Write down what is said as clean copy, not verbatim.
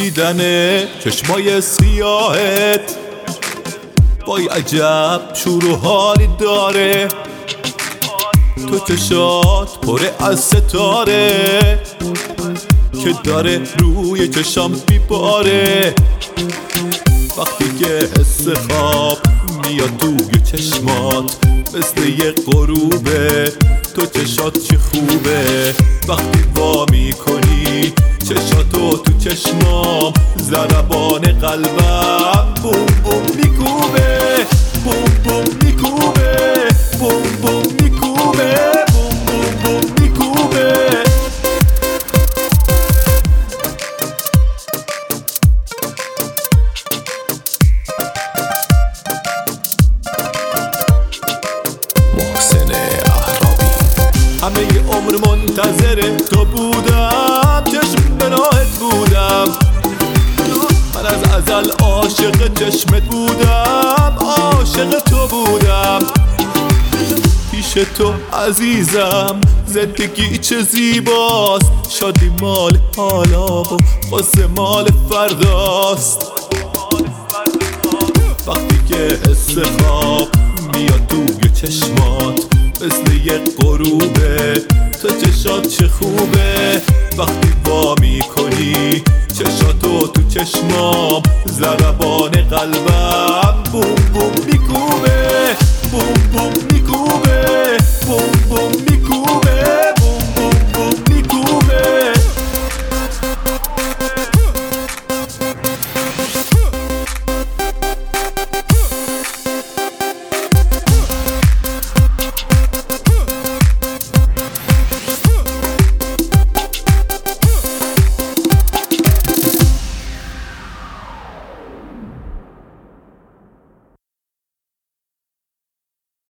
دیدن چشمای سیاهت وای عجب شور و حالی داره، تو چشات پره از ستاره که داره روی چشام میباره. وقتی که حس خواب میاد توی چشمات مثل یه غروبه، تو چشات چه خوبه. وقتی وا میکنی چشاتو تو چشمام، ضربان قلبم بوم بوم میکوبه، بوم بوم میکوبه، بوم بوم میکوبه، بوم بوم بوم میکوبه. همه ی عمر منتظر تو بودم، چشم به راهت بودم، من از ازل عاشق چشمت بودم، عاشق تو بودم. پیش تو عزیزم زندگی چه زیباست، شادی مال حالا و غصه مال فرداست. وقتی که حس خواب میاد توی چشمات مثل یه غروبه، تو چشات چه خوبه. وقتی وا میکنی چشاتو تو چشمام، ضربان قلبم بوم بوم میکوبه، بوم بوم